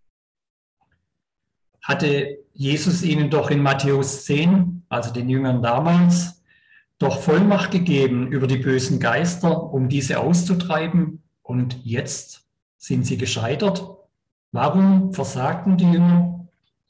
Hatte Jesus ihnen doch in Matthäus zehn, also den Jüngern damals, doch Vollmacht gegeben über die bösen Geister, um diese auszutreiben, und jetzt sind sie gescheitert? Warum versagten die Jünger?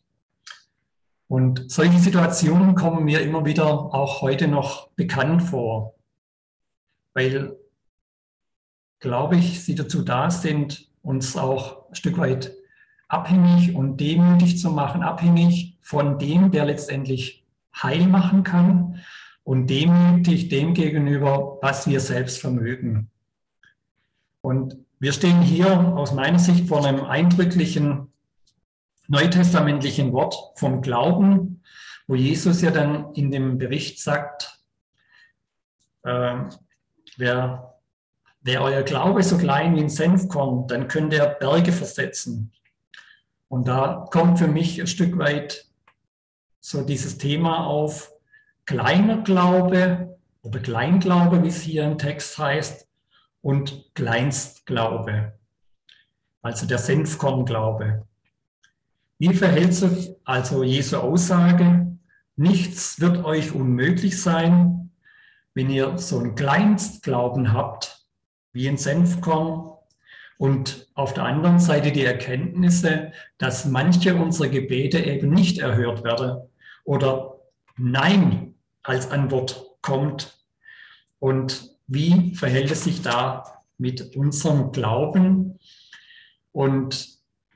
Und solche Situationen kommen mir immer wieder auch heute noch bekannt vor, weil, glaube ich, sie dazu da sind, uns auch ein Stück weit abhängig und demütig zu machen, abhängig von dem, der letztendlich heil machen kann, und demütig dem gegenüber, was wir selbst vermögen. Und wir stehen hier aus meiner Sicht vor einem eindrücklichen neutestamentlichen Wort vom Glauben, wo Jesus ja dann in dem Bericht sagt, äh, wer, wer euer Glaube so klein wie ein Senfkorn, dann könnt ihr Berge versetzen. Und da kommt für mich ein Stück weit so dieses Thema auf, kleiner Glaube oder Kleinglaube, wie es hier im Text heißt, und Kleinstglaube, also der Senfkornglaube. Wie verhält sich also Jesu Aussage? Nichts wird euch unmöglich sein, wenn ihr so einen Kleinstglauben habt, wie ein Senfkorn, und auf der anderen Seite die Erkenntnisse, dass manche unserer Gebete eben nicht erhört werden oder Nein als Antwort kommt. Und wie verhält es sich da mit unserem Glauben? Und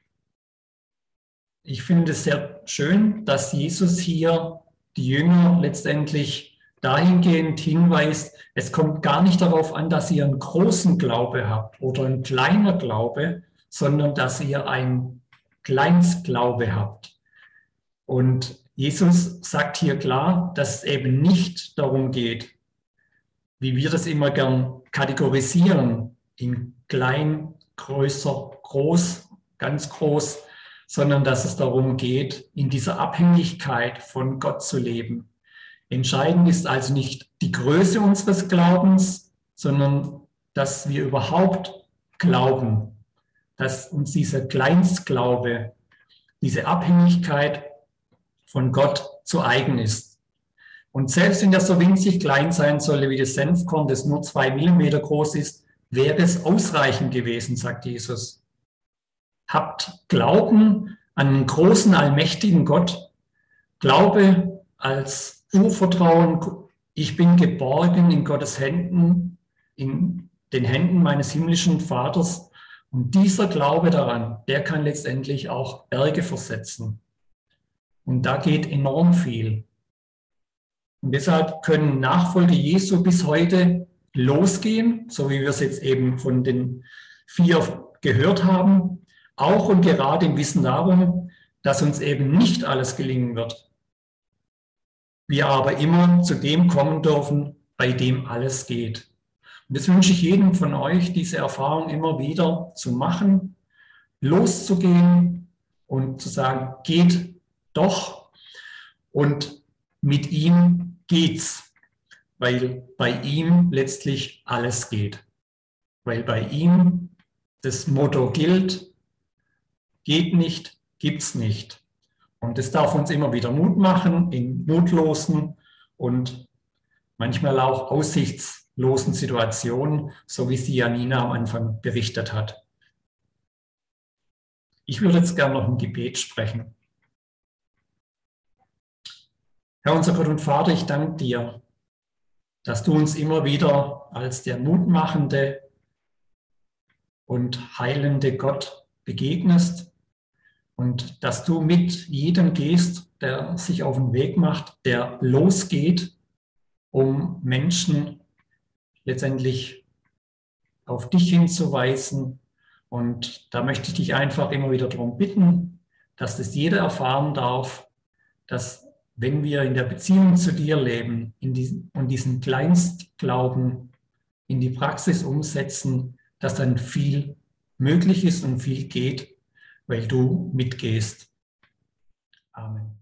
ich finde es sehr schön, dass Jesus hier die Jünger letztendlich dahingehend hinweist, es kommt gar nicht darauf an, dass ihr einen großen Glaube habt oder ein kleiner Glaube, sondern dass ihr einen Kleinstglaube habt. Und Jesus sagt hier klar, dass es eben nicht darum geht, wie wir das immer gern kategorisieren, in klein, größer, groß, ganz groß, sondern dass es darum geht, in dieser Abhängigkeit von Gott zu leben. Entscheidend ist also nicht die Größe unseres Glaubens, sondern dass wir überhaupt glauben, dass uns dieser Kleinstglaube, diese Abhängigkeit von Gott zu eigen ist. Und selbst wenn das so winzig klein sein solle wie das Senfkorn, das nur zwei Millimeter groß ist, wäre es ausreichend gewesen, sagt Jesus. Habt Glauben an einen großen, allmächtigen Gott. Glaube als Urvertrauen, ich bin geborgen in Gottes Händen, in den Händen meines himmlischen Vaters. Und dieser Glaube daran, der kann letztendlich auch Berge versetzen. Und da geht enorm viel. Und deshalb können Nachfolger Jesu bis heute losgehen, so wie wir es jetzt eben von den vier gehört haben, auch und gerade im Wissen darum, dass uns eben nicht alles gelingen wird. Wir aber immer zu dem kommen dürfen, bei dem alles geht. Und das wünsche ich jedem von euch, diese Erfahrung immer wieder zu machen, loszugehen und zu sagen, geht doch und mit ihm geht's, weil bei ihm letztlich alles geht. Weil bei ihm das Motto gilt, geht nicht, gibt's nicht. Und das darf uns immer wieder Mut machen in mutlosen und manchmal auch aussichtslosen Situationen, so wie sie Janina am Anfang berichtet hat. Ich würde jetzt gerne noch ein Gebet sprechen. Herr unser Gott und Vater, ich danke dir, dass du uns immer wieder als der mutmachende und heilende Gott begegnest und dass du mit jedem gehst, der sich auf den Weg macht, der losgeht, um Menschen letztendlich auf dich hinzuweisen. Und da möchte ich dich einfach immer wieder darum bitten, dass das jeder erfahren darf, dass wenn wir in der Beziehung zu dir leben in diesen, und diesen Kleinstglauben in die Praxis umsetzen, dass dann viel möglich ist und viel geht, weil du mitgehst. Amen.